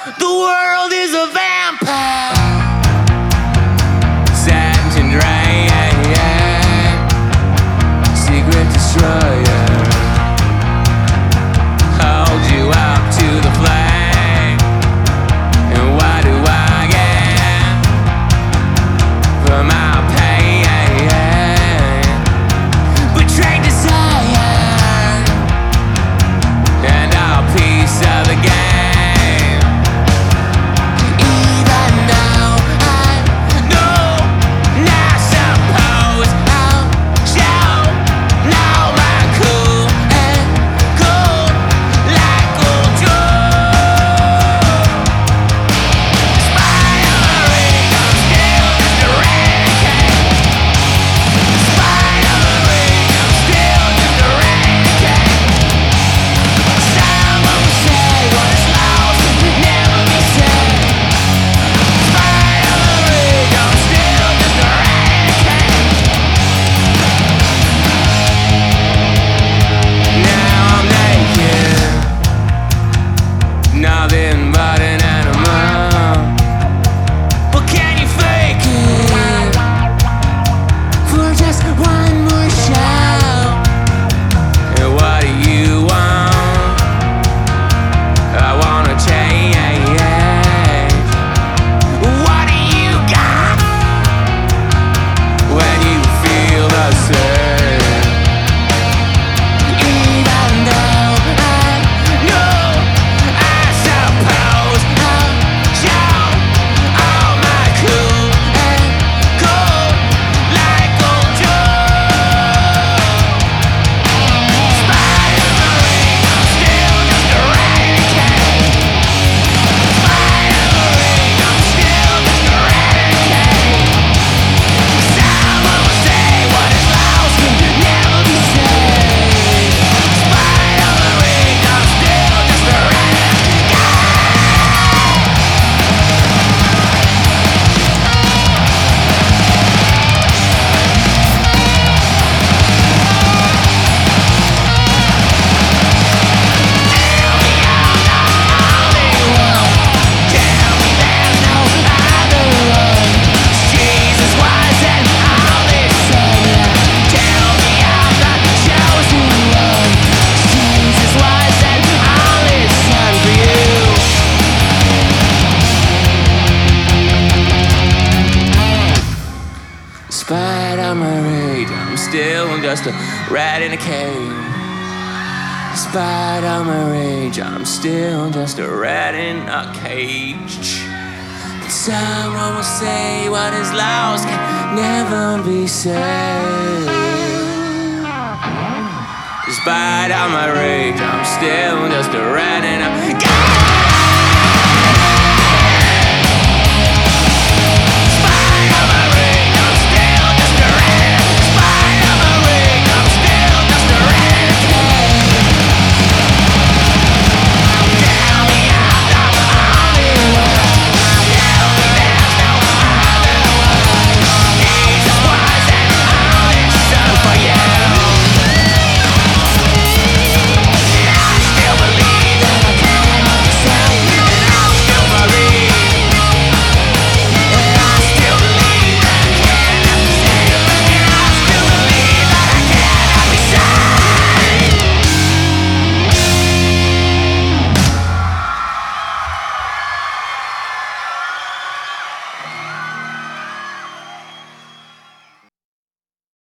The world is a vampire, sentient rain, secret destroyer. Hold you up to the flame, and what do I get for my pain? Betrayed desire and our piece of the game. Nothing but an animal. But can you fake it for just one more show? And what do you want? I wanna change. What do you got when you feel the same? Despite all my rage, I'm still just a rat in a cage. Despite all my rage, I'm still just a rat in a cage. But someone will say what is lost can never be saved. Despite all my rage, I'm still just a rat in a cage.